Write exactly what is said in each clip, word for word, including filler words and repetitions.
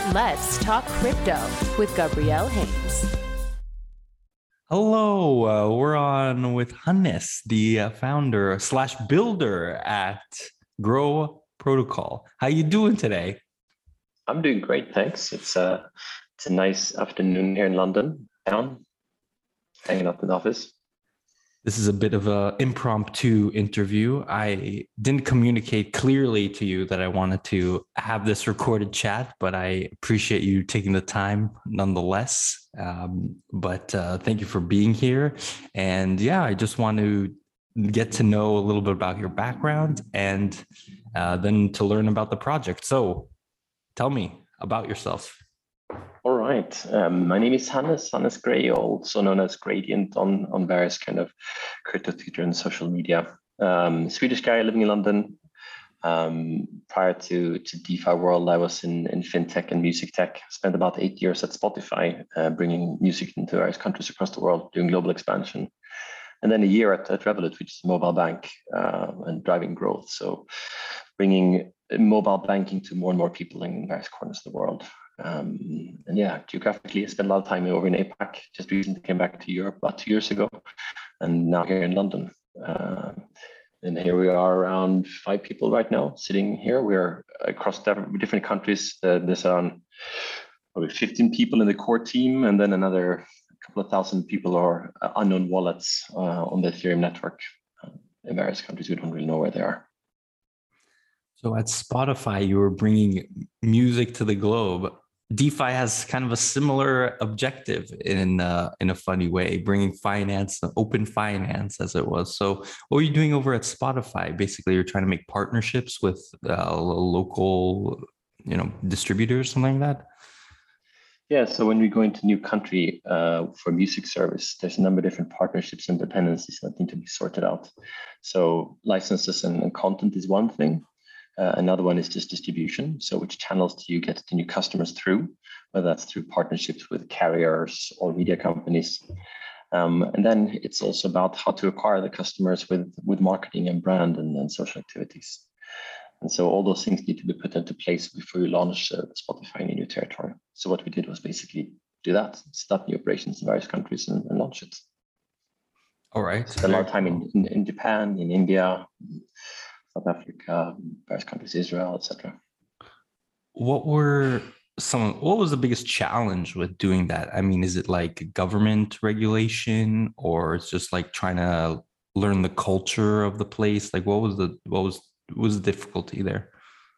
Let's Talk Crypto with Gabrielle Haynes. Hello, uh, we're on with Hannes, the uh, founder slash builder at Grow Protocol. How you doing today? I'm doing great, thanks. It's a it's a nice afternoon here in London, town, hanging out in the office. This is a bit of an impromptu interview. I didn't communicate clearly to you that I wanted to have this recorded chat, but I appreciate you taking the time nonetheless. Um, but uh, thank you for being here. And yeah, I just want to get to know a little bit about your background and uh, then to learn about the project. So tell me about yourself. All right. Um, my name is Hannes, Hannes Gray, also known as Gradient on, on various kind of crypto Twitter and social media. Um, Swedish guy living in London. Um, prior to, to DeFi world, I was in, in fintech and music tech. Spent about eight years at Spotify, uh, bringing music into various countries across the world, doing global expansion. And then a year at, at Revolut, which is a mobile bank, uh, and driving growth. So bringing mobile banking to more and more people in various corners of the world. Um, and yeah, geographically, I spent a lot of time over in APAC. Just recently came back to Europe about two years ago, and now here in London. Uh, and here we are, around five people right now sitting here. We're across different countries. Uh, there's around probably fifteen people in the core team, and then another couple of thousand people are unknown wallets uh, on the Ethereum network uh, in various countries. We don't really know where they are. So at Spotify, you were bringing music to the globe. DeFi has kind of a similar objective in uh, in a funny way, bringing finance, open finance as it was. So what were you doing over at Spotify? Basically, you're trying to make partnerships with uh, local, you know, distributors, something like that. Yeah, so when we go into new country uh, for music service, there's a number of different partnerships and dependencies that need to be sorted out. So licenses and, and content is one thing. Uh, another one is just distribution. So which channels do you get the new customers through, whether that's through partnerships with carriers or media companies. Um, and then it's also about how to acquire the customers with, with marketing and brand and, and social activities. And so all those things need to be put into place before you launch uh, Spotify in a new territory. So what we did was basically do that, start new operations in various countries and, and launch it. All right. Spent a lot of time in, in, in Japan, in India, South Africa, various countries, Israel, et cetera. What were some? What was the biggest challenge with doing that? I mean, is it like government regulation, or it's just like trying to learn the culture of the place? Like, what was the what was what was the difficulty there?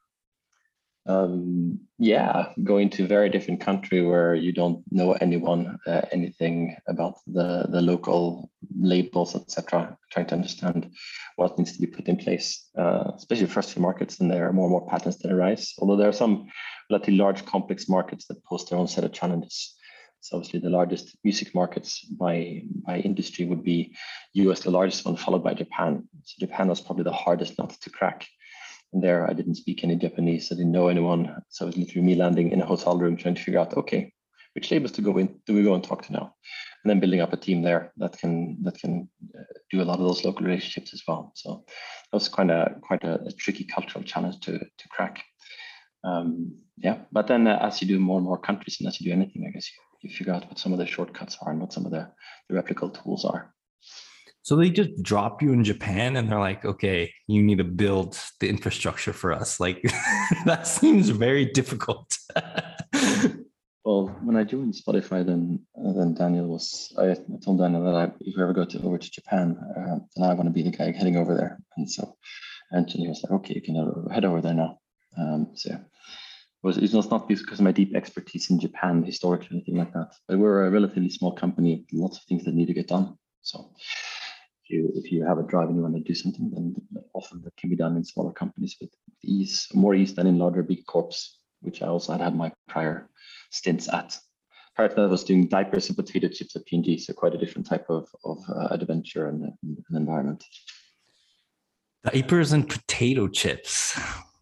Um, yeah, going to a very different country where you don't know anyone, uh, anything about the, the local labels, et cetera. Trying to understand what needs to be put in place, uh, especially first few markets, and there are more and more patterns that arise. Although there are some relatively large, complex markets that pose their own set of challenges. So obviously the largest music markets by, by industry would be U S, the largest one, followed by Japan. So Japan was probably the hardest nut to crack. And there, I didn't speak any Japanese. I didn't know anyone. So it was literally me landing in a hotel room trying to figure out, okay, which labels to go in, do we go and talk to now? And then building up a team there that can that can uh, do a lot of those local relationships as well. So that was kind of quite a, a tricky cultural challenge to to crack. Um, yeah, but then uh, as you do more and more countries, and as you do anything, I guess you, you figure out what some of the shortcuts are and what some of the, the replicable tools are. So they just drop you in Japan and they're like, okay, you need to build the infrastructure for us. Like that seems very difficult. Well, when I joined Spotify, then uh, then Daniel was, I, I told Daniel that I, if we ever go to over to Japan, uh, then I want to be the guy heading over there. And so Anthony was like, okay, you can head over there now. Um, so yeah, it was, it was not because of my deep expertise in Japan historically, anything like that. But we're a relatively small company, lots of things that need to get done. So if you, if you have a drive and you want to do something, then often that can be done in smaller companies with ease, more ease than in larger big corps, which I also had had my prior stints at. Prior to that, I was doing diapers and potato chips at P and G, so quite a different type of, of uh, adventure and, and environment. Diapers and potato chips.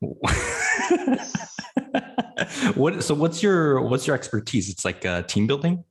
What? So what's your what's your expertise? It's like uh, team building,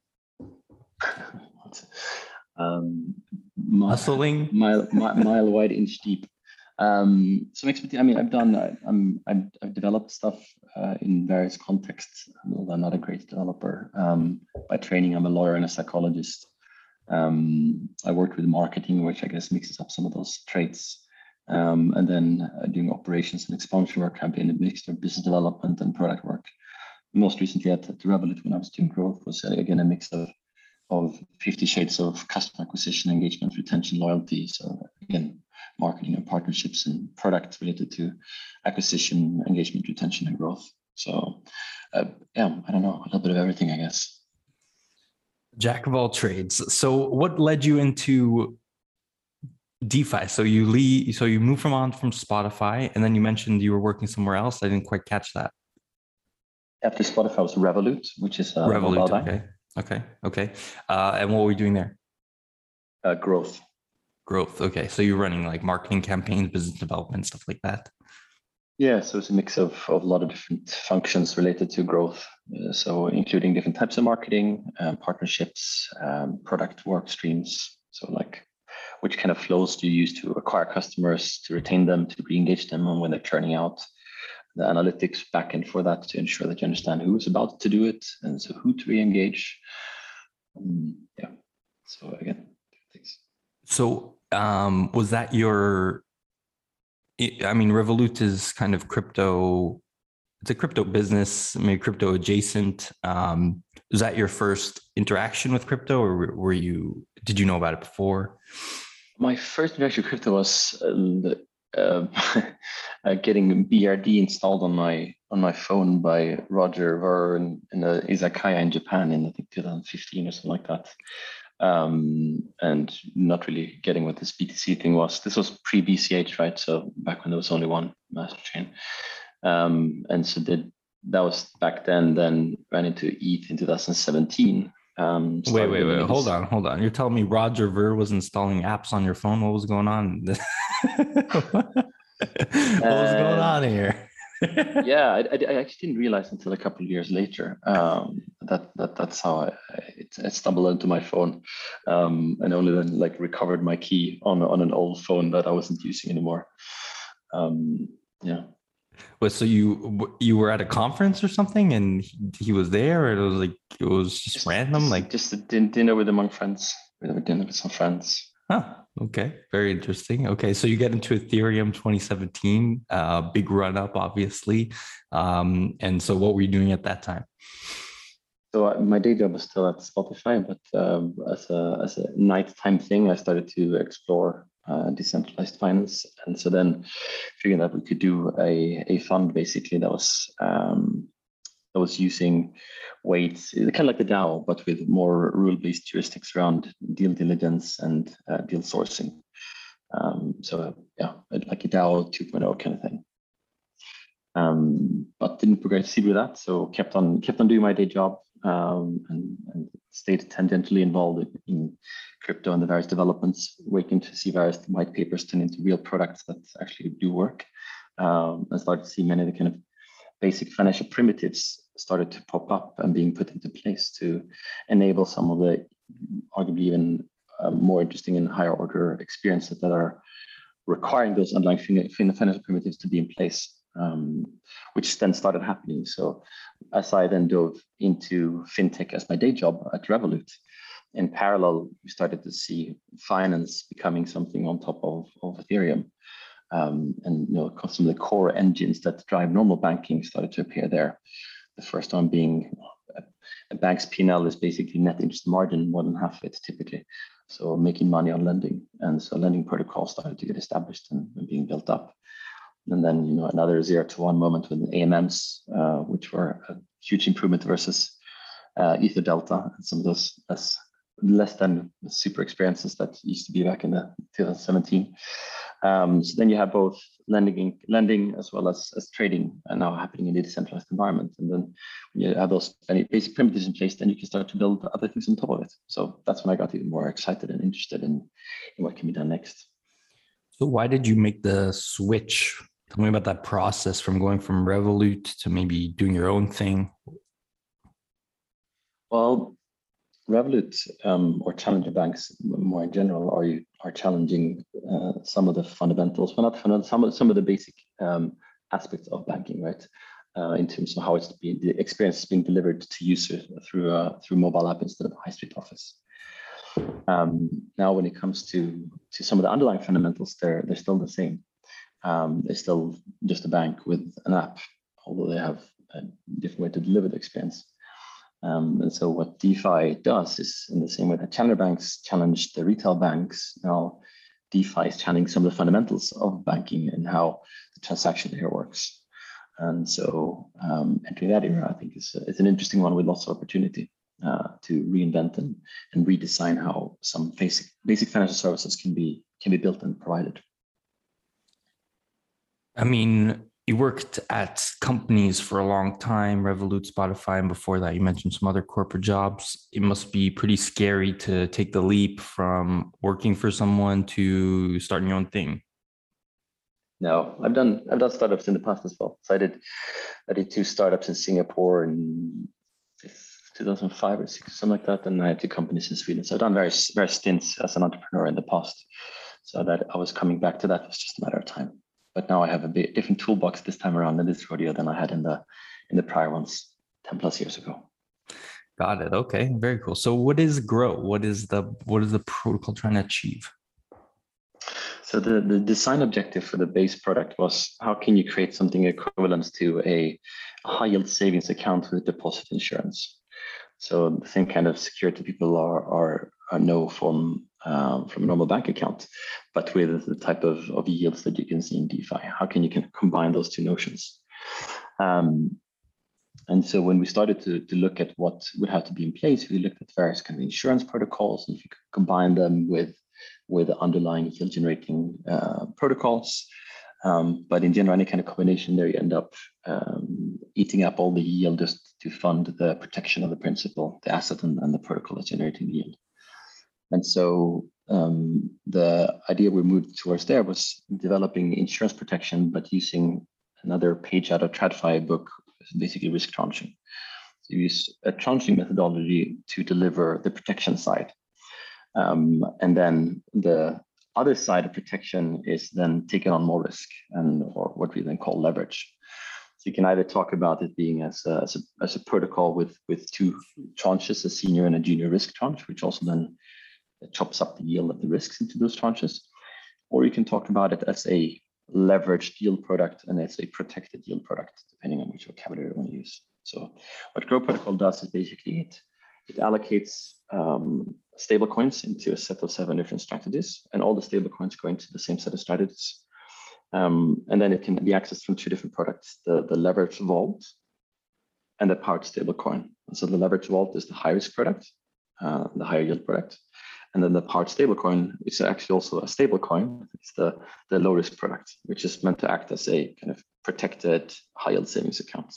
um, muscling, mile, mile, mile wide, inch deep. Um, some expertise. I mean, I've done. I, I'm. I've, I've developed stuff uh, in various contexts. Although I'm not a great developer um, by training, I'm a lawyer and a psychologist. Um, I worked with marketing, which I guess mixes up some of those traits. Um, and then uh, doing operations and expansion work, I've been a mixture of business development and product work. Most recently at, at Revolut, when I was doing growth, was uh, again a mix of of fifty shades of customer acquisition, engagement, retention, loyalty. So again, marketing and partnerships and products related to acquisition, engagement, retention, and growth. So uh, yeah, I don't know, a little bit of everything, I guess. Jack of all trades. So what led you into DeFi? So you leave, so you moved from on from Spotify, and then you mentioned you were working somewhere else. I didn't quite catch that. After Spotify was Revolut, which is uh, Revolut. Okay. Okay. Okay. Uh, and what were you doing there? Uh, growth. Growth. Okay. So you're running like marketing campaigns, business development, stuff like that. Yeah. So it's a mix of, of a lot of different functions related to growth. Uh, so including different types of marketing, um, partnerships, um, product work streams. So like which kind of flows do you use to acquire customers, to retain them, to re-engage them and when they're churning out. The analytics backend for that to ensure that you understand who is about to do it and so who to re-engage. Um, yeah. So again, thanks. So um, was that your, I mean, Revolut is kind of crypto, it's a crypto business, maybe crypto adjacent. Um, was that your first interaction with crypto, or were you, did you know about it before? My first interaction with crypto was uh, the, uh, uh, getting B R D installed on my on my phone by Roger Ver in, in a izakaya in Japan in I think two thousand fifteen or something like that. Um, and not really getting what this B T C thing was. This was pre-B C H, right? So back when there was only one master chain. Um, and so did that was back then, then ran into E T H in two thousand seventeen. Um, wait, wait, wait, hold on, hold on. You're telling me Roger Ver was installing apps on your phone? What was going on? What was going on here? yeah, I, I actually didn't realize until a couple of years later um, that that that's how I, it, I stumbled into my phone, um, and only then like recovered my key on on an old phone that I wasn't using anymore. Um, yeah. Well, so you you were at a conference or something, and he, he was there, or it was like it was just, just random, just, like just a din- dinner with among friends. We had a dinner with some friends. Huh. Okay. Very interesting. Okay. So you get into Ethereum twenty seventeen, uh, big run up, obviously. Um, and so what were you doing at that time? So uh, my day job was still at Spotify, but um, as a as a nighttime thing, I started to explore uh, decentralized finance, and so then figuring that we could do a a fund basically that was um, that was using weights, kind of like the DAO, but with more rule-based heuristics around deal diligence and uh, deal sourcing. Um, so yeah, like a DAO two point oh kind of thing. Um, but didn't progress with that, so kept on kept on doing my day job um, and, and stayed tangentially involved in crypto and the various developments, waiting to see various white papers turn into real products that actually do work, um, and started to see many of the kind of basic financial primitives started to pop up and being put into place to enable some of the arguably even uh, more interesting and higher order experiences that are requiring those underlying financial primitives to be in place, um, which then started happening. So as I then dove into fintech as my day job at Revolut, in parallel, we started to see finance becoming something on top of, of Ethereum. Um, and you know, some of the core engines that drive normal banking started to appear there. The first one being a, a bank's P and L is basically net interest margin, more than half of it typically. So making money on lending, and so lending protocols started to get established and, and being built up. And then you know another zero to one moment with A M Ms, uh, which were a huge improvement versus uh, Ether Delta and some of those less less than super experiences that used to be back in the two thousand seventeen. Um, so then you have both lending, lending as well as, as trading, and now happening in a decentralized environment. And then when you have those basic primitives in place, then you can start to build other things on top of it. So that's when I got even more excited and interested in, in what can be done next. So why did you make the switch? Tell me about that process from going from Revolut to maybe doing your own thing. Well, Revolut um, or challenger banks more in general are you are challenging uh, some of the fundamentals, well not fundamentals, some of some of the basic um, aspects of banking, right? Uh, in terms of how it's being the experience is being delivered to users through uh, through mobile app instead of high street office. Um, now, when it comes to to some of the underlying fundamentals, they're they're still the same. Um, they're still just a bank with an app, although they have a different way to deliver the experience. Um, and so what DeFi does is in the same way that challenger banks challenge the retail banks, now DeFi is challenging some of the fundamentals of banking and how the transaction here works. And so um, entering that era, I think is, is an interesting one with lots of opportunity uh, to reinvent and, and redesign how some basic basic financial services can be can be built and provided. I mean, you worked at companies for a long time, Revolut, Spotify, and before that you mentioned some other corporate jobs. It must be pretty scary to take the leap from working for someone to starting your own thing. No, I've done I've done startups in the past as well. So I did I did two startups in Singapore in two thousand five or six, something like that, and I had two companies in Sweden. So I've done various various stints as an entrepreneur in the past. So that I was coming back to that was just a matter of time. But now I have a bit different toolbox this time around in this rodeo than I had in the in the prior ones ten plus years ago. Got it. Okay, very cool. So what is Grow? What is the what is the protocol trying to achieve? So the, the design objective for the base product was how can you create something equivalent to a high yield savings account with deposit insurance. So the same kind of security people are are, are know from um, from a normal bank account, but with the type of, of yields that you can see in DeFi. How can you can combine those two notions? Um, and so when we started to, to look at what would have to be in place, we looked at various kind of insurance protocols, and if you could combine them with with the underlying yield generating uh, protocols. Um, but in general, any kind of combination there, you end up um, eating up all the yield just to fund the protection of the principal, the asset, and, and the protocol that's generating the yield. And so um, the idea we moved towards there was developing insurance protection, but using another page out of TradFi book, basically risk tranching. So you use a tranching methodology to deliver the protection side. Um, and then the other side of protection is then taking on more risk, and or what we then call leverage. So you can either talk about it being as a, as a, as a protocol with, with two tranches, a senior and a junior risk tranche, which also then chops up the yield of the risks into those tranches. Or you can talk about it as a leveraged yield product and as a protected yield product, depending on which vocabulary you want to use. So what Grow Protocol does is basically it, it allocates um, stable coins into a set of seven different strategies, and all the stable coins go into the same set of strategies. Um, and then it can be accessed from two different products, the, the leverage vault and the powered stable coin. And so the leverage vault is the high risk product, uh, the higher yield product. And then the powered stable coin, which is actually also a stable coin, it's the, the low risk product, which is meant to act as a kind of protected high yield savings account.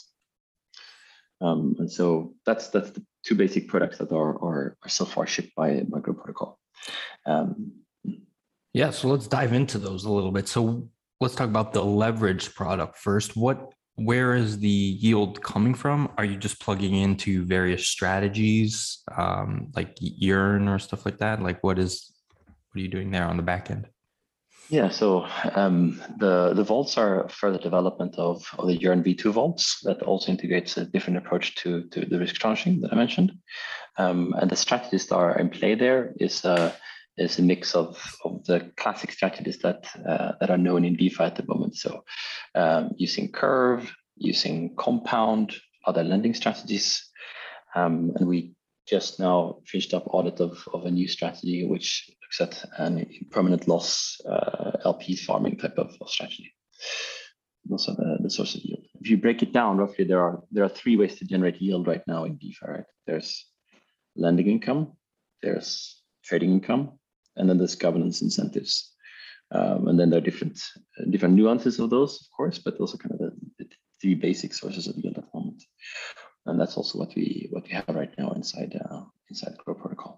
Um, and so that's that's the two basic products that are are, are so far shipped by, by Grow Protocol. Um, yeah, so let's dive into those a little bit. So let's talk about the leverage product first. What, where is the yield coming from? Are you just plugging into various strategies, um, like Yearn or stuff like that? Like, what is, what are you doing there on the back end? Yeah, so um, the, the vaults are a further development of, of the Yearn V two vaults that also integrates a different approach to, to the risk tranching that I mentioned. Um, and the strategies that are in play there is, uh, is a mix of, of the classic strategies that, uh, that are known in DeFi at the moment. So um, using Curve, using Compound, other lending strategies. Um, and we just now finished up audit of, of a new strategy, which looks at an permanent loss uh, L P farming type of, of strategy. Those are the, the source of yield. If you break it down, roughly there are there are three ways to generate yield right now in DeFi. Right? There's lending income, there's trading income, and then there's governance incentives. Um, and then there are different uh, different nuances of those, of course, but those are kind of the, the three basic sources of yield at the moment. And that's also what we what we have right now inside uh, inside Grow Protocol.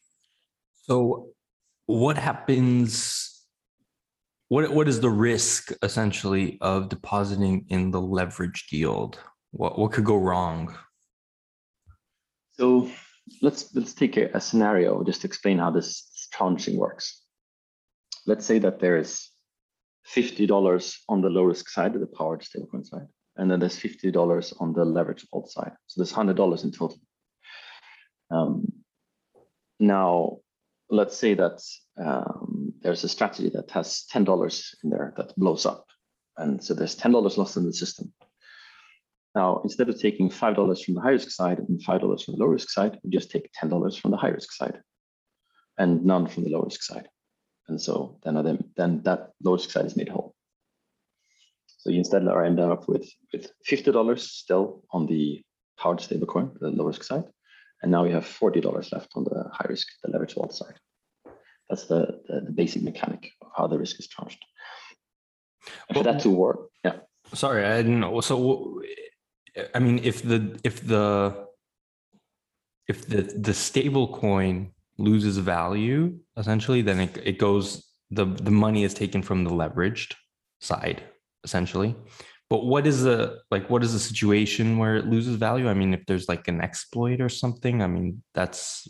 So, what happens? What what is the risk essentially of depositing in the leveraged yield? What what could go wrong? So let's let's take a, a scenario just to explain how this tranching works. Let's say that there is fifty dollars on the low risk side, the powered stablecoin side, and then there's fifty dollars on the leveraged vault side. So there's one hundred dollars in total. Um, now, let's say that um, there's a strategy that has ten dollars in there that blows up. And so there's ten dollars lost in the system. Now, instead of taking five dollars from the high risk side and five dollars from the low risk side, we just take ten dollars from the high risk side and none from the low risk side. And so then, then that low risk side is made whole. So you instead are end up with, with fifty dollars still on the powered stablecoin, the low risk side. And now we have forty dollars left on the high risk, the leverage vault side. That's the, the, the basic mechanic of how the risk is charged. And well, for that to work, yeah. Sorry, I didn't know. So, I mean, if the if the if the the stable coin loses value, essentially, then it, it goes, the, the money is taken from the leveraged side, essentially. But what is the, like, what is the situation where it loses value? I mean, if there's like an exploit or something, I mean, that's,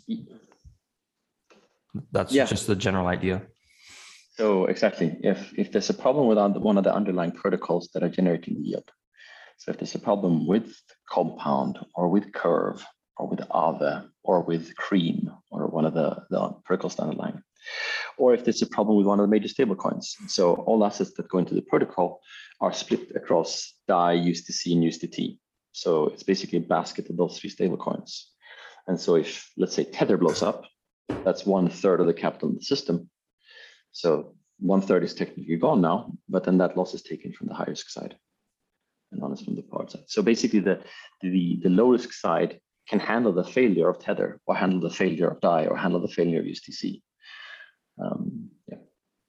that's yeah. just the general idea. So exactly, if, if there's a problem with one of the underlying protocols that are generating the yield. So if there's a problem with Compound or with Curve, or with Aave, or with Cream, or one of the, the protocols underlying, or if there's a problem with one of the major stablecoins. So all assets that go into the protocol are split across D A I, U S D C, and U S D T. So it's basically a basket of those three stablecoins. And so if, let's say, Tether blows up, that's one third of the capital in the system. So one third is technically gone now, but then that loss is taken from the high risk side and none is from the powered side. So basically the, the, the low risk side can handle the failure of Tether, or handle the failure of D A I, or handle the failure of U S D C. Um, yeah.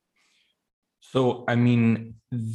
So, I mean,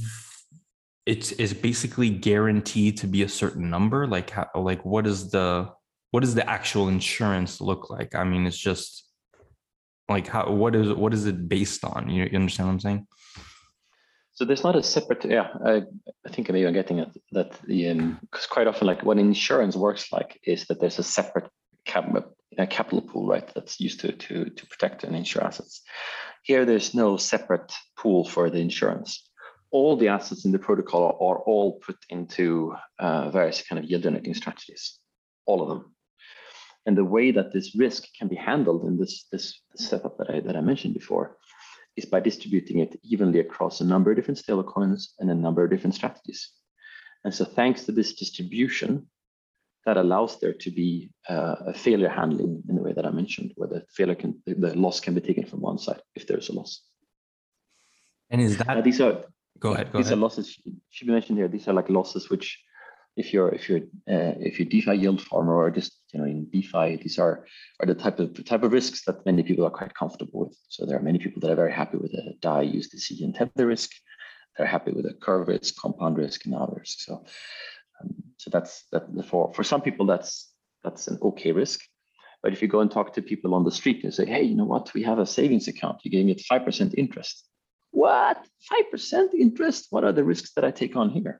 it's, it's basically guaranteed to be a certain number. Like, how, like what is the, what does the actual insurance look like? I mean, it's just like, how, what is, what is it based on? You, you understand what I'm saying? So there's not a separate, yeah, I, I think maybe I'm getting it, that the, um, because quite often, like what insurance works like is that there's a separate cap, a capital pool, right, that's used to, to, to protect and insure assets. Here, there's no separate pool for the insurance. All the assets in the protocol are, are all put into uh, various kind of yield generating strategies, all of them. And the way that this risk can be handled in this, this, this setup that I, that I mentioned before is by distributing it evenly across a number of different stablecoins and a number of different strategies. And so thanks to this distribution, that allows there to be uh, a failure handling in the way that I mentioned, where the failure can, the loss can be taken from one side if there's a loss. And is that, now, these are, go ahead, go these ahead. are losses, should be mentioned here, these are like losses which, if you're if you're uh, if you're DeFi yield farmer or just you know in DeFi, these are are the type of type of risks that many people are quite comfortable with. So there are many people that are very happy with the D A I, U S D C, and Tether risk. They're happy with the Curve risk, Compound risk, and other risk. So um, so that's that for for some people that's that's an okay risk. But if you go and talk to people on the street and say, hey, you know what, we have a savings account, you're getting it five percent interest. What? five percent interest? What are the risks that I take on here?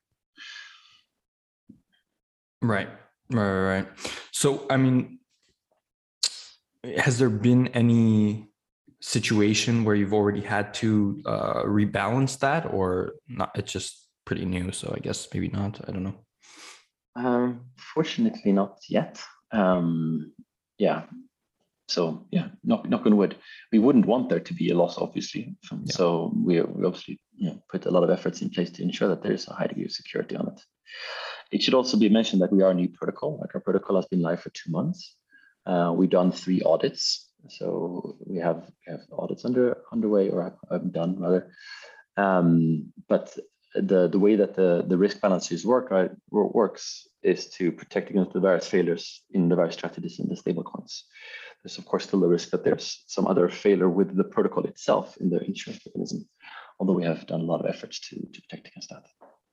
Right, right, right. So, I mean, has there been any situation where you've already had to uh, rebalance that, or not? It's just pretty new, so I guess maybe not. I don't know. Um, fortunately, not yet. Um, yeah. So yeah, knock, knock on wood. We wouldn't want there to be a loss, obviously. Yeah. So we, we obviously you know, put a lot of efforts in place to ensure that there is a high degree of security on it. It should also be mentioned that we are a new protocol. Like our protocol has been live for two months. Uh, we've done three audits. So we have, we have audits under underway, or have done rather. Um, but the the way that the the risk balances work right works is to protect against the various failures in the various strategies in the stablecoins. There's of course still the risk that there's some other failure with the protocol itself in the insurance mechanism, although we have done a lot of efforts to to protect against that.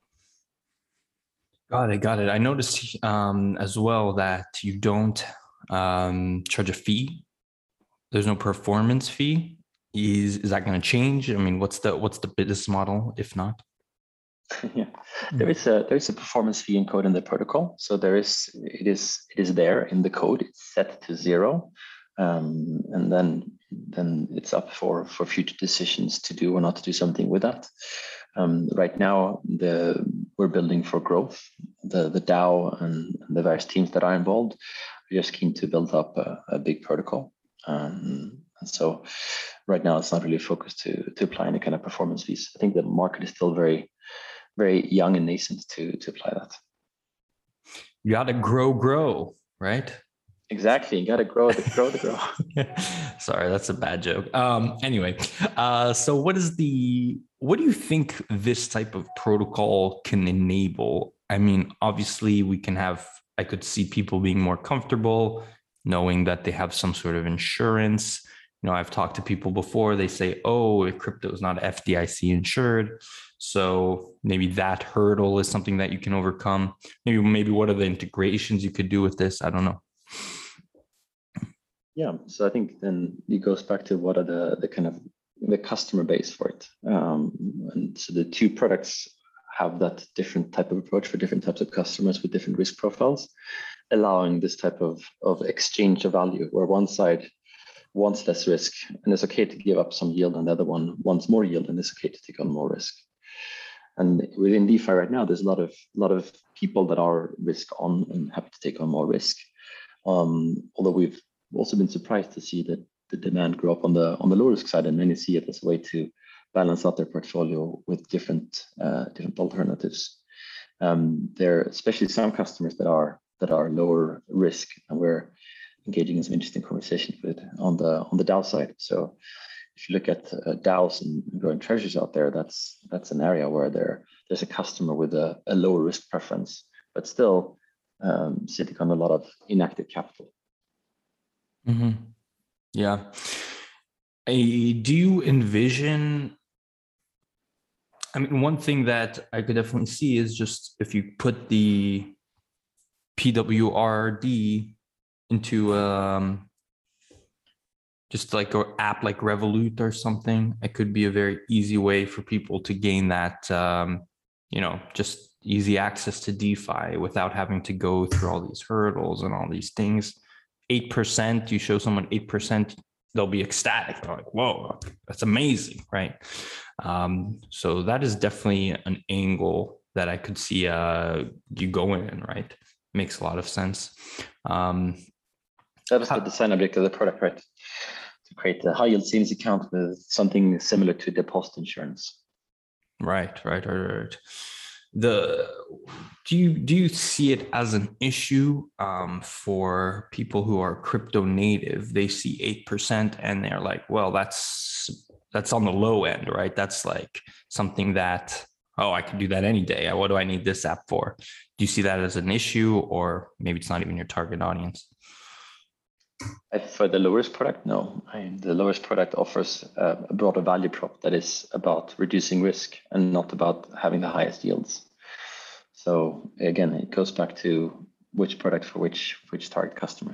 Got it, got it. I noticed um, as well that you don't um, charge a fee. There's no performance fee. Is is that going to change? I mean, what's the what's the business model if not? Yeah, there is a there is a performance fee encoded in the protocol. So there is it is it is there in the code. It's set to zero, um, and then then it's up for for future decisions to do or not to do something with that. Um, right now, the we're building for growth. The the DAO and the various teams that are involved are just keen to build up a, a big protocol. Um, and so right now it's not really focused to to apply any kind of performance fees. I think the market is still very very young and nascent to to apply that. You got to grow, grow, right? Exactly. You got to grow the grow the grow. Sorry, that's a bad joke. Um, anyway, uh, so what is the what do you think this type of protocol can enable? I mean, obviously, we can have. I could see people being more comfortable knowing that they have some sort of insurance. You know, I've talked to people before. They say, "Oh, crypto is not F D I C insured." So maybe that hurdle is something that you can overcome. Maybe, maybe what are the integrations you could do with this? I don't know. Yeah, so I think then it goes back to what are the the kind of the customer base for it. Um, and so the two products have that different type of approach for different types of customers with different risk profiles, allowing this type of, of exchange of value where one side wants less risk and it's okay to give up some yield and the other one wants more yield and it's okay to take on more risk. And within DeFi right now, there's a lot of lot of people that are risk on and happy to take on more risk. Um, although we've also been surprised to see that the demand grow up on the on the low risk side, and many see it as a way to balance out their portfolio with different uh, different alternatives. Um, there are especially some customers that are that are lower risk, and we're engaging in some interesting conversations with on the on the DAO side. So if you look at uh, DAOs and growing treasuries out there, that's that's an area where there there's a customer with a, a lower risk preference, but still um, sitting on a lot of inactive capital. Mm-hmm. Yeah. I, do you envision? I mean, one thing that I could definitely see is just if you put the P W R D into um, just like an app like Revolut or something, it could be a very easy way for people to gain that, um, you know, just easy access to DeFi without having to go through all these hurdles and all these things. eight percent, you show someone eight percent, they'll be ecstatic. They're like, whoa, that's amazing, right? Um, so that is definitely an angle that I could see uh, you going in, right? Makes a lot of sense. Um, that was the design object of the product, right? To create a high yield savings account with something similar to deposit insurance. Right, right, right, right. The do you do you see it as an issue um, for people who are crypto native? They see eight percent and they're like, well, that's that's on the low end, right? That's like something that, oh, I could do that any day. What do I need this app for? Do you see that as an issue, or maybe it's not even your target audience? For the lowest product, no. I, the lowest product offers a, a broader value prop that is about reducing risk and not about having the highest yields. So again, it goes back to which product for which which target customers.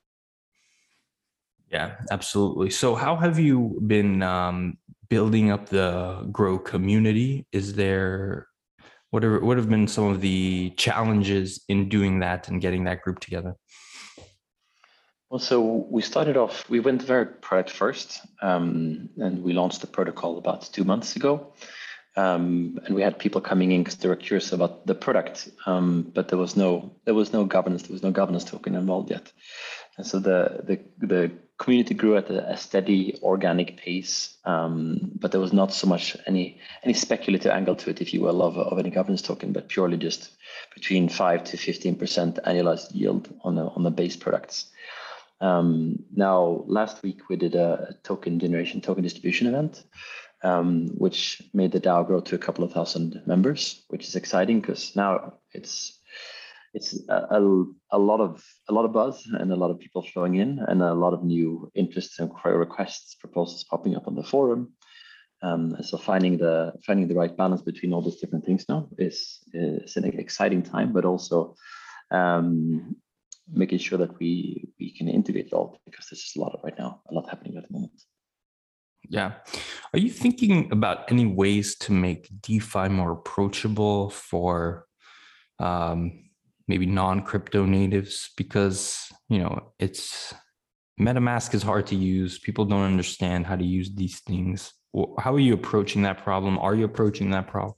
Yeah, absolutely. So how have you been um, building up the Grow community? Is there, what are, what have been some of the challenges in doing that and getting that group together? Well, so we started off, we went very product first, um, and we launched the protocol about two months ago. Um, and we had people coming in because they were curious about the product, um, but there was no there was no governance, there was no governance token involved yet. And so the the, the community grew at a, a steady organic pace, um, but there was not so much any any speculative angle to it, if you will, of, of any governance token, but purely just between five to fifteen percent annualized yield on the on the base products. Um, now, last week we did a token generation, token distribution event, um, which made the DAO grow to a couple of thousand members, which is exciting because now it's it's a, a, a lot of a lot of buzz and a lot of people flowing in and a lot of new interests and requests, proposals popping up on the forum. Um, so finding the finding the right balance between all those different things now is is an exciting time, but also um, making sure that we we can integrate it all, because this is a lot of right now, a lot happening at the moment. Yeah. Are you thinking about any ways to make DeFi more approachable for um, maybe non-crypto natives? Because, you know, it's MetaMask is hard to use. People don't understand how to use these things. How are you approaching that problem? Are you approaching that problem?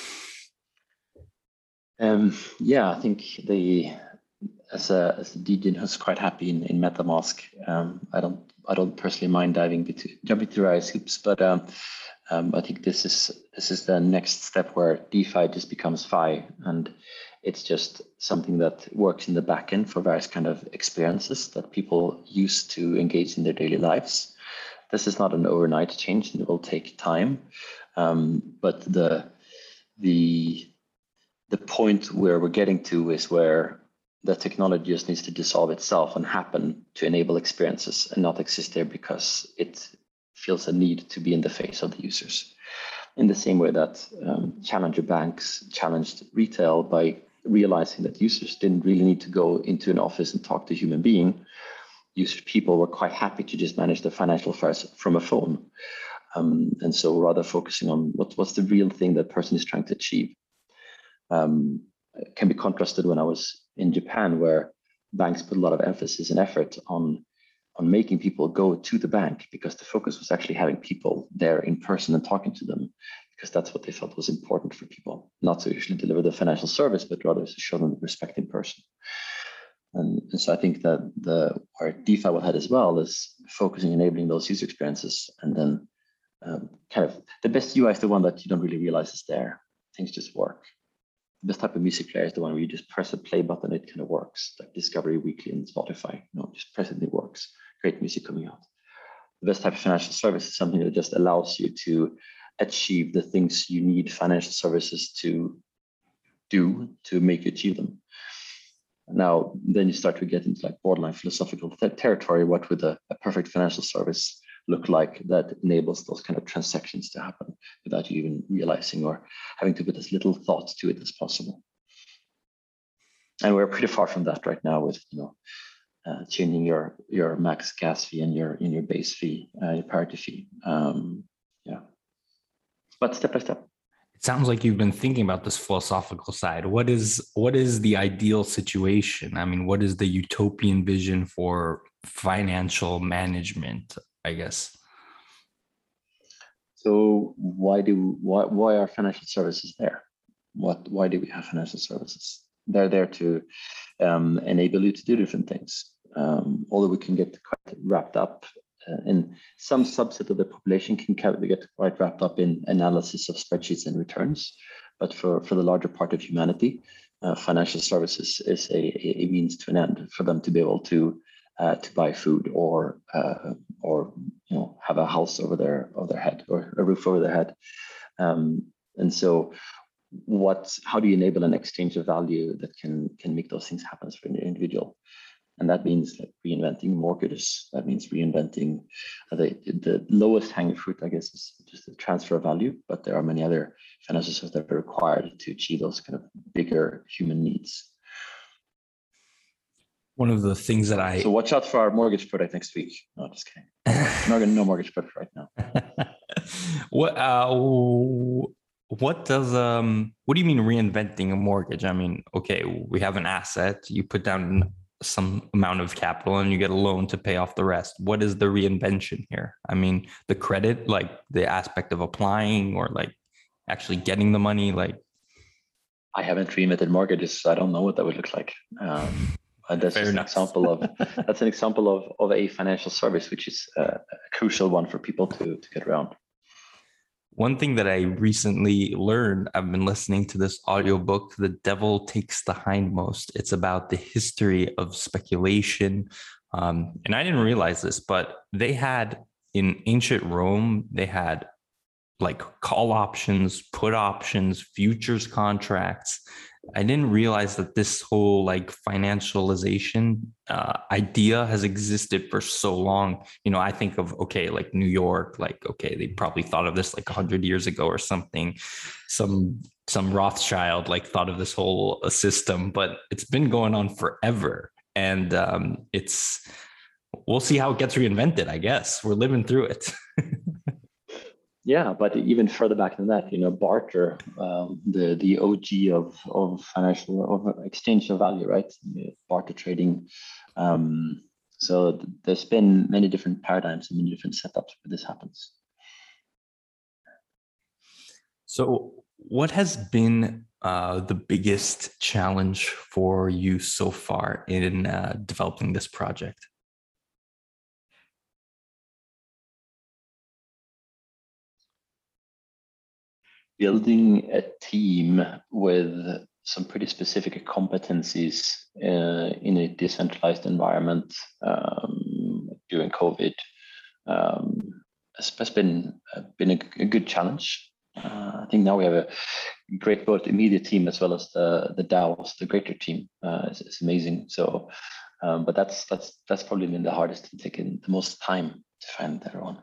Um, yeah, I think the as a as a D J who's quite happy in, in MetaMask, um, I don't I don't personally mind diving into jumping through various hoops, but um, um, I think this is this is the next step where DeFi just becomes Fi, and it's just something that works in the backend for various kind of experiences that people use to engage in their daily lives. This is not an overnight change, and it will take time, um, but the the the point where we're getting to is where the technology just needs to dissolve itself and happen to enable experiences and not exist there because it feels a need to be in the face of the users. In the same way that um, challenger banks challenged retail by realizing that users didn't really need to go into an office and talk to a human being. User people were quite happy to just manage their financial affairs from a phone. Um, and so rather focusing on what, what's the real thing that person is trying to achieve. Um, can be contrasted when I was in Japan, where banks put a lot of emphasis and effort on, on making people go to the bank because the focus was actually having people there in person and talking to them, because that's what they felt was important for people, not to usually deliver the financial service, but rather to show them the respect in person. And, and so I think that the where DeFi will head as well is focusing, enabling those user experiences, and then um, kind of the best U I is the one that you don't really realize is there. Things just work. This type of music player is the one where you just press a play button, it kind of works, like Discovery Weekly and Spotify. You know, just press it, it works. Great music coming out. The best type of financial service is something that just allows you to achieve the things you need financial services to do to make you achieve them. Now, then you start to get into like borderline philosophical territory. What would a, a perfect financial service look like that enables those kind of transactions to happen without you even realizing or having to put as little thought to it as possible? And we're pretty far from that right now with, you know, uh, changing your your max gas fee and your in your base fee, uh, your parity fee. Um, yeah, but step by step. It sounds like you've been thinking about this philosophical side. What is what is the ideal situation? I mean, what is the utopian vision for financial management, I guess? So why do why why are financial services there? What why do we have financial services? They're there to um, enable you to do different things. Um, although we can get quite wrapped up uh, in some subset of the population can get quite wrapped up in analysis of spreadsheets and returns. But for, for the larger part of humanity, uh, financial services is a, a means to an end for them to be able to uh, to buy food or uh, or you know have a house over their over their head or a roof over their head. Um, and so what how do you enable an exchange of value that can can make those things happen for an individual? And that means like reinventing mortgages. That means reinventing uh, the the lowest hanging fruit, I guess, is just the transfer of value. But there are many other financial services that are required to achieve those kind of bigger human needs. One of the things that I so watch out for our mortgage product next week. No, just kidding. Not gonna no mortgage product right now. what uh, what does um what do you mean reinventing a mortgage? I mean, okay, we have an asset, you put down some amount of capital and you get a loan to pay off the rest. What is the reinvention here? I mean, the credit, like the aspect of applying or like actually getting the money, like I haven't reinvented mortgages, so I don't know what that would look like. Um And that's just an example of that's an example of, of a financial service, which is a, a crucial one for people to, to get around. One thing that I recently learned, I've been listening to this audiobook, The Devil Takes the Hindmost. It's about the history of speculation. Um, and I didn't realize this, but they had in ancient Rome, they had like call options, put options, futures contracts. I didn't realize that this whole like financialization uh, idea has existed for so long. You know, I think of, okay, like New York, like, okay, they probably thought of this like a hundred years ago or something. Some, some Rothschild like thought of this whole uh, system, but it's been going on forever. And um, it's, we'll see how it gets reinvented, I guess. We're living through it. Yeah, but even further back than that, you know, barter, um, the the O G of of financial of exchange of value, right? Barter trading. Um, so th- there's been many different paradigms and many different setups where this happens. So, what has been uh, the biggest challenge for you so far in uh, developing this project? Building a team with some pretty specific competencies uh, in a decentralized environment um, during COVID um, has, has been uh, been a, a good challenge. Uh, I think now we have a great both immediate team as well as the the DAOs, the greater team. Uh, it's, it's amazing. So, um, but that's that's that's probably been the hardest and taken the most time to find everyone.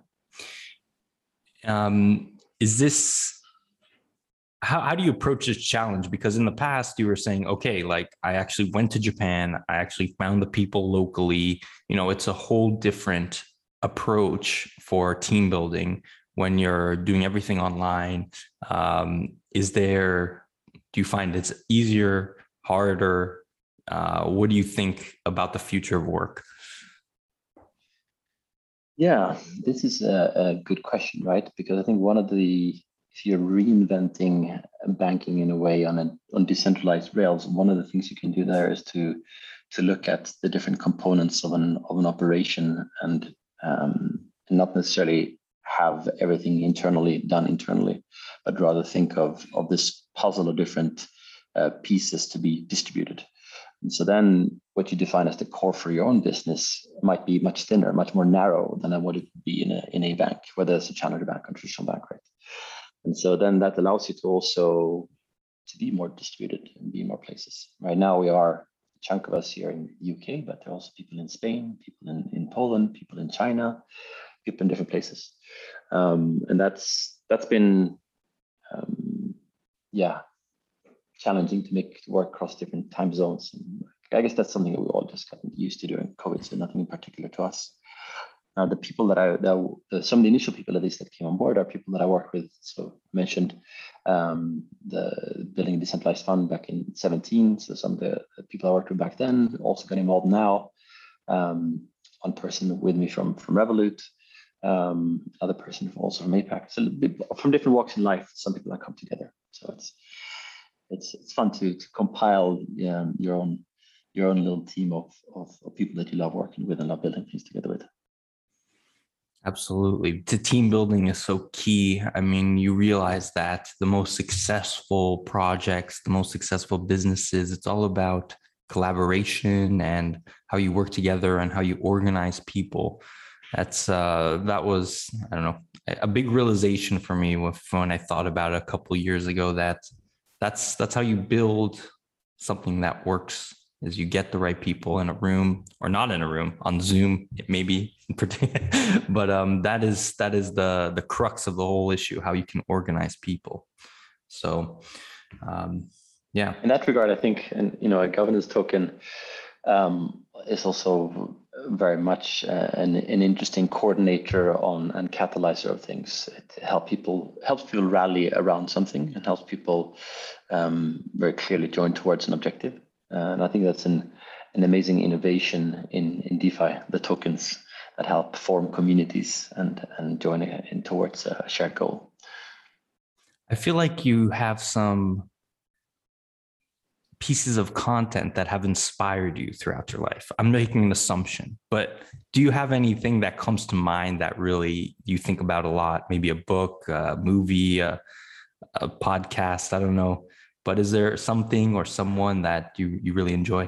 Um, is this how, how do you approach this challenge? Because in the past you were saying, okay, like I actually went to Japan, I actually found the people locally. You know, it's a whole different approach for team building when you're doing everything online. Um, is there, do you find it's easier, harder? Uh, what do you think about the future of work? Yeah, this is a, a good question, right? Because I think one of the, if you're reinventing banking in a way on a on decentralized rails, one of the things you can do there is to to look at the different components of an of an operation and um, not necessarily have everything internally done internally, but rather think of of this puzzle of different uh, pieces to be distributed. And so then what you define as the core for your own business might be much thinner, much more narrow than what it would be in a in a bank, whether it's a challenger bank or traditional bank, right? And so then that allows you to also to be more distributed and be in more places. Right now we are a chunk of us here in the U K, but there are also people in Spain, people in, in Poland, people in China, people in different places. Um, and that's that's been um, yeah, challenging to make work across different time zones. And I guess that's something that we all just got used to during COVID, so nothing in particular to us. Uh, the people that I, that, the, some of the initial people at least that came on board are people that I worked with. So I mentioned um, the building a decentralized fund back in seventeen. So some of the, the people I worked with back then also got involved now. Um, one person with me from, from Revolut, um, another person also from APAC. So from different walks in life, some people that come together. So it's it's it's fun to, to compile um, your own your own little team of, of, of people that you love working with and love building things together with. Absolutely. The team building is so key. I mean, you realize that the most successful projects, the most successful businesses, it's all about collaboration and how you work together and how you organize people. That's uh, that was, I don't know, a big realization for me when I thought about it a couple of years ago that that's that's how you build something that works. Is you get the right people in a room or not in a room on Zoom, maybe, but um, that is that is the the crux of the whole issue, how you can organize people. So, um, yeah. In that regard, I think, and you know, a governance token um, is also very much uh, an, an interesting coordinator on and catalyzer of things. It helps people helps people rally around something and helps people um, very clearly join towards an objective. Uh, and I think that's an, an amazing innovation in, in DeFi, the tokens that help form communities and, and join in towards a shared goal. I feel like you have some pieces of content that have inspired you throughout your life. I'm making an assumption, but do you have anything that comes to mind that really you think about a lot? Maybe a book, a movie, a, a podcast, I don't know. But is there something or someone that you, you really enjoy?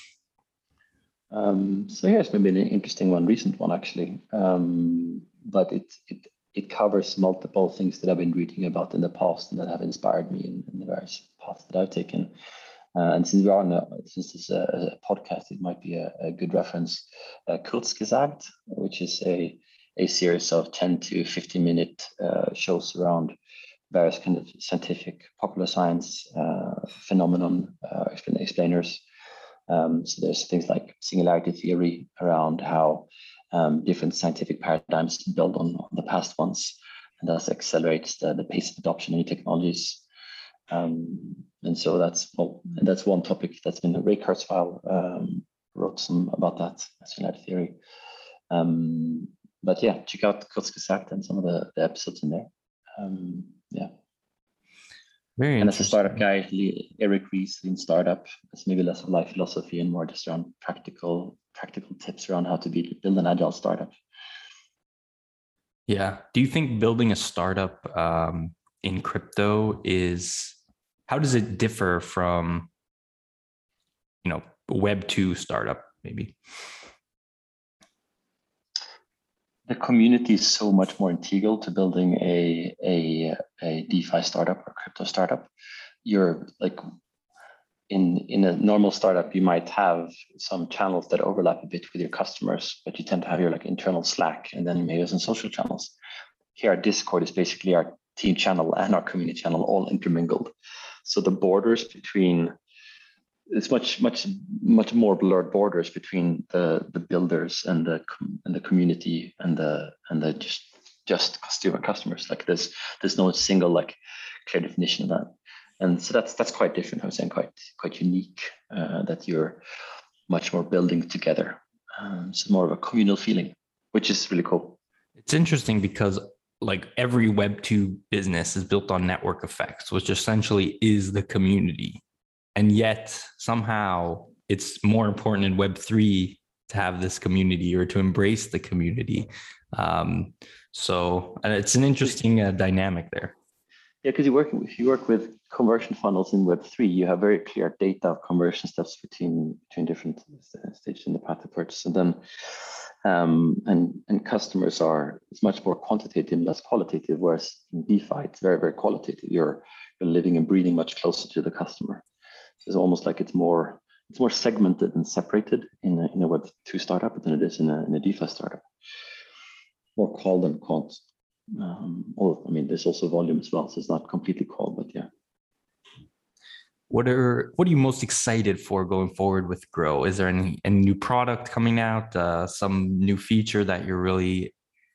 Um, so here's maybe an interesting one, recent one actually. Um, but it, it it covers multiple things that I've been reading about in the past and that have inspired me in, in the various paths that I've taken. Uh, and since we're on a, since this is a, a podcast, it might be a, a good reference. Uh, Kurzgesagt, which is a a series of ten to fifteen minute uh, shows around various kind of scientific, popular science uh, phenomenon uh, explainers. Um, so there's things like singularity theory around how um, different scientific paradigms build on, on the past ones. and thus accelerates the, the pace of adoption of new technologies. Um, and so that's well, that's one topic that's been Ray Kurzweil um, wrote some about that Singularity theory. Um, but yeah, check out Kurz gesagt and some of the, the episodes in there. Um, yeah. Very and as a interesting. startup guy, Eric Ries, Lean Startup, it's maybe less of life philosophy and more just around practical practical tips around how to be, build an agile startup. Yeah. Do you think building a startup um, in crypto is, how does it differ from, you know, Web two startup maybe? The community is so much more integral to building a, a, a DeFi startup or crypto startup. You're like, in, in a normal startup, you might have some channels that overlap a bit with your customers, but you tend to have your like internal Slack and then maybe some social channels. Here, our Discord is basically our team channel and our community channel all intermingled. So the borders between, it's much, much, much more blurred borders between the, the builders and the and the community and the and the just just consumer customers. Like there's there's no single like clear definition of that. And so that's that's quite different. I was saying quite quite unique. Uh, that you're much more building together. Um, so more of a communal feeling, which is really cool. It's interesting because like every Web two business is built on network effects, which essentially is the community. And yet somehow it's more important in Web three to have this community or to embrace the community. Um, so and it's an interesting uh, dynamic there. Yeah, because you work if you work with conversion funnels in Web three, you have very clear data of conversion steps between between different stages in the path to purchase, and then um, and and customers are it's much more quantitative and less qualitative. Whereas in DeFi, it's very very qualitative. You're you're living and breathing much closer to the customer. So it's almost like it's more it's more segmented and separated in a, in a Web two startup than it is in a in a DeFi startup. More call than quant. Um, or, I mean, there's also volume as well, so it's not completely called, but yeah. What are what are you most excited for going forward with Grow? Is there any, any new product coming out? Uh, some new feature that you're really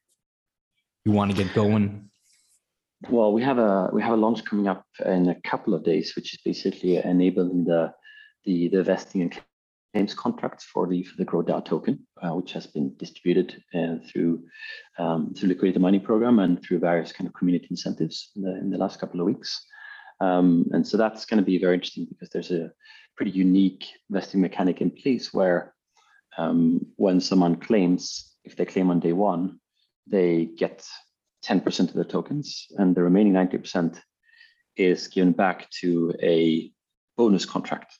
you want to get going? Well, we have a we have a launch coming up in a couple of days, which is basically enabling the the the vesting and claims contracts for the for the Grow DAO token, uh, which has been distributed uh, through um, through Liquidity Money program and through various kind of community incentives in the, in the last couple of weeks. Um, and so that's going to be very interesting because there's a pretty unique vesting mechanic in place where um, when someone claims, if they claim on day one, they get ten percent of the tokens, and the remaining ninety percent is given back to a bonus contract.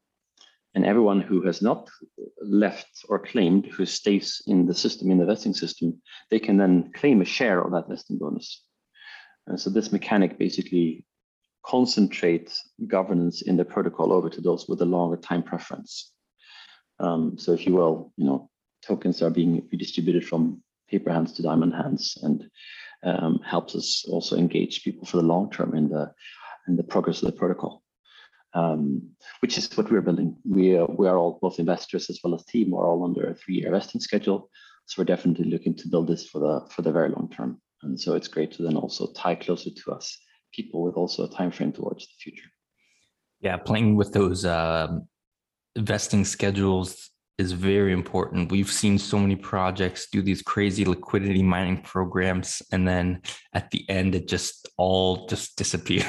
And everyone who has not left or claimed, who stays in the system, in the vesting system, they can then claim a share of that vesting bonus. And so this mechanic basically concentrates governance in the protocol over to those with a longer time preference. Um, so if you will, you know, tokens are being redistributed from paper hands to diamond hands, and um, helps us also engage people for the long term in the in the progress of the protocol. Um, which is what we're building. We are, we are all, both investors as well as team, are all under a three-year vesting schedule. So we're definitely looking to build this for the for the very long term. And so it's great to then also tie closer to us people with also a time frame towards the future. Yeah, playing with those uh, vesting schedules is very important. We've seen so many projects do these crazy liquidity mining programs, and then at the end, it just all just disappears.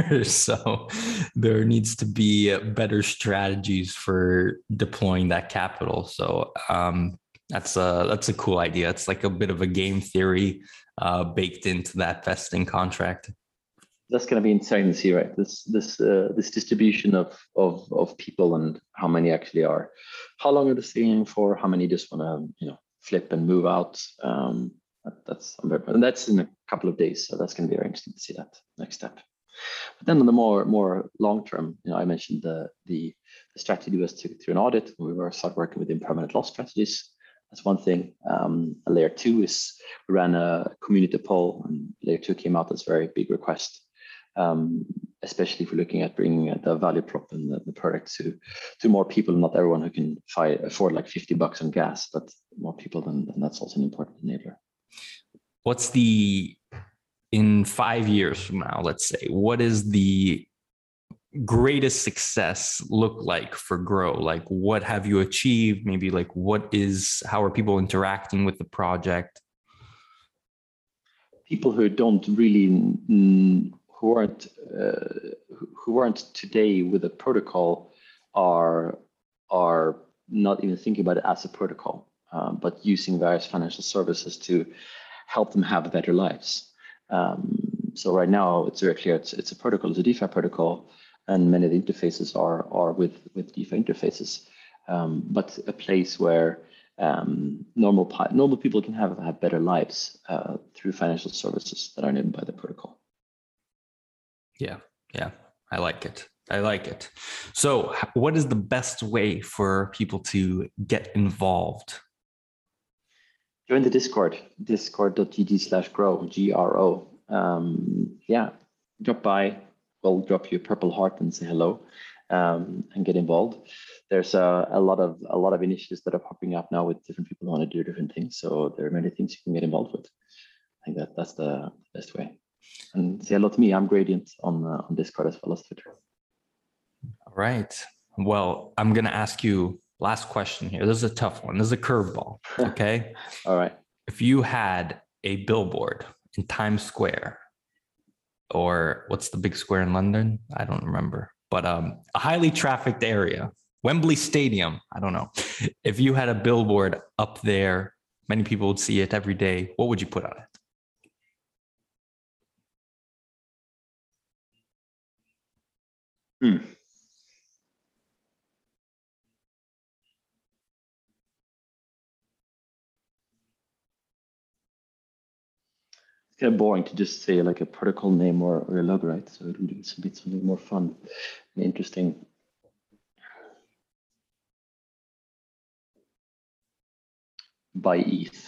So there needs to be better strategies for deploying that capital. So um, that's a that's a cool idea. It's like a bit of a game theory uh, baked into that vesting contract. That's going to be insane to see, right? This this uh, this distribution of of of people and how many actually are, how long are they staying for? How many just want to you know flip and move out? Um, that, that's I'm very, and that's in a couple of days, so that's going to be very interesting to see that next step. But then on the more more long term, you know, I mentioned the the, the strategy was to through an audit. We were start working with impermanent loss strategies. That's one thing. Um, layer two is we ran a community poll, and layer two came out as a very big request. Um, especially if we're looking at bringing the value prop and the, the product to to more people, not everyone who can fi- afford like fifty bucks on gas, but more people, then, then that's also an important enabler. What's the in five years from now, let's say, what is the greatest success look like for Grow? Like, what have you achieved? Maybe like, what is, how are people interacting with the project? People who don't really, mm, who aren't, uh, who aren't today with a protocol are, are not even thinking about it as a protocol, um, but using various financial services to help them have better lives. Um, so right now it's very clear, it's, it's a protocol, it's a DeFi protocol, and many of the interfaces are, are with, with DeFi interfaces, um, but a place where um, normal normal people can have, have better lives uh, through financial services that are enabled by the protocol. Yeah, yeah, I like it. I like it. So what is the best way for people to get involved? Join the Discord, discord.gg slash grow, G R O. Um, yeah, drop by. We'll drop you a purple heart and say hello, um, and get involved. There's a, a lot of a lot of initiatives that are popping up now with different people who want to do different things. So there are many things you can get involved with. I think that that's the best way. And say hello to me. I'm Gradient on uh, on Discord as well as Twitter. All right. Well, I'm gonna ask you last question here. This is a tough one. This is a curveball. Okay. All right. If you had a billboard in Times Square, or what's the big square in London? I don't remember, but um, a highly trafficked area, Wembley Stadium. I don't know. If you had a billboard up there, many people would see it every day. What would you put on it? Hmm. It's kind of boring to just say like a protocol name or, or a logo, right? So it would be something more fun and interesting. Buy E T H.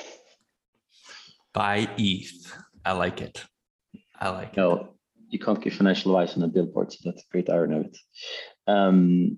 Buy E T H. I like it. I like no, it. You can't give financial advice on a billboard, so that's a great irony of it. Um,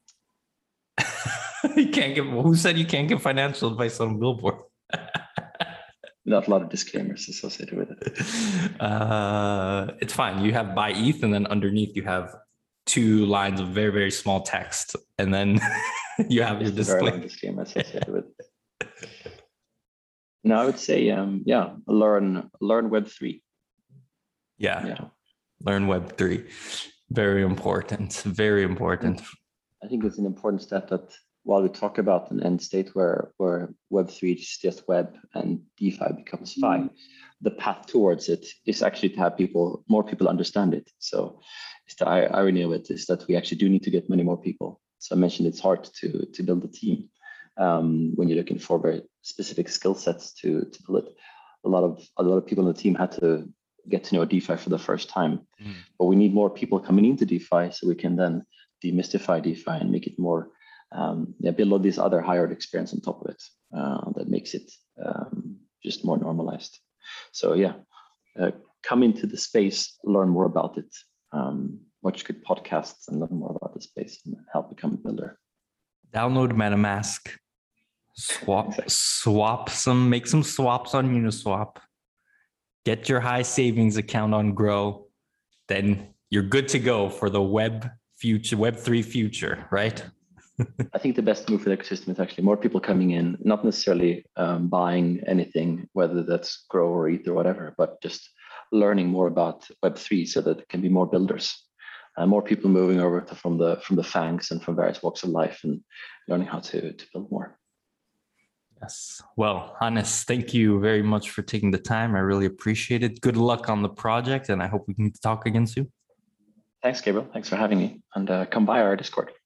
you can't give. Who said you can't give financial advice on a billboard? Not a lot of disclaimers associated with it. Uh, it's fine. You have buy E T H, and then underneath you have two lines of very, very small text, and then you have your disclaimer. disclaimer associated with it. No, I would say, um, yeah, learn learn Web three. Yeah. yeah, learn Web three. Very important. Very important. I think it's an important step that while we talk about an end state where, where Web three is just web and DeFi becomes Fi, mm-hmm. the path towards it is actually to have people, more people understand it. So it's the irony of it is that we actually do need to get many more people. So I mentioned it's hard to, to build a team um, when you're looking for very specific skill sets to, to build it. A lot of a lot of people in the team had to get to know DeFi for the first time, mm. but we need more people coming into DeFi so we can then demystify DeFi and make it more, um, yeah, build all these other higher experience on top of it uh, that makes it um, just more normalized. So yeah, uh, come into the space, learn more about it, um, watch good podcasts and learn more about the space and help become a builder. Download MetaMask, swap, exactly. swap some, make some swaps on Uniswap, get your high savings account on Grow, then you're good to go for the web future, Web three future, right? I think the best move for the ecosystem is actually more people coming in, not necessarily um, buying anything, whether that's Grow or E T H or whatever, but just learning more about Web three so that there can be more builders, uh, more people moving over to, from the from the FANGs and from various walks of life and learning how to, to build more. Yes. Well, Hannes, thank you very much for taking the time. I really appreciate it. Good luck on the project, and I hope we can talk again soon. Thanks, Gabriel. Thanks for having me. And uh, come by our Discord.